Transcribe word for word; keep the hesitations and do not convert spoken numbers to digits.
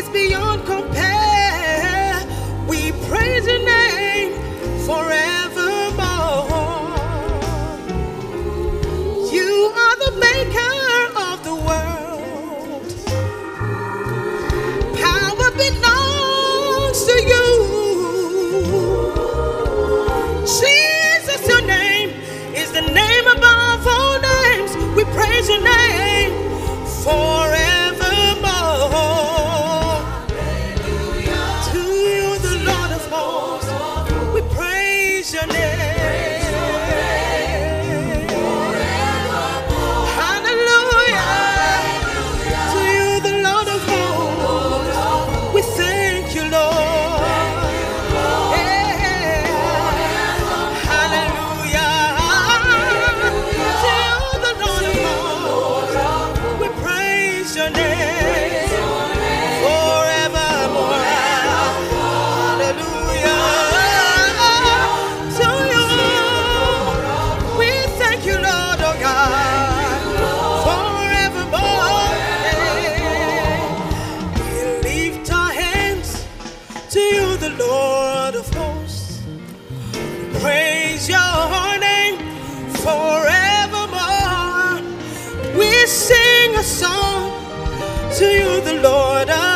is beyond compare. We praise your name forevermore. You are the maker of the world. Power belongs to you. Jesus, your name is the name above all names. We praise your name forevermore. To you, the Lord of hosts, we praise your name. Hallelujah. To you, the Lord of hosts, we thank you, Lord. Yeah. Hallelujah. To you, the Lord of hosts, we praise your name forevermore. Hallelujah. To you, we thank you, Lord, oh God, forevermore. We lift our hands to you, the Lord of hosts. Praise your name forevermore. We sing a song to you, the Lord of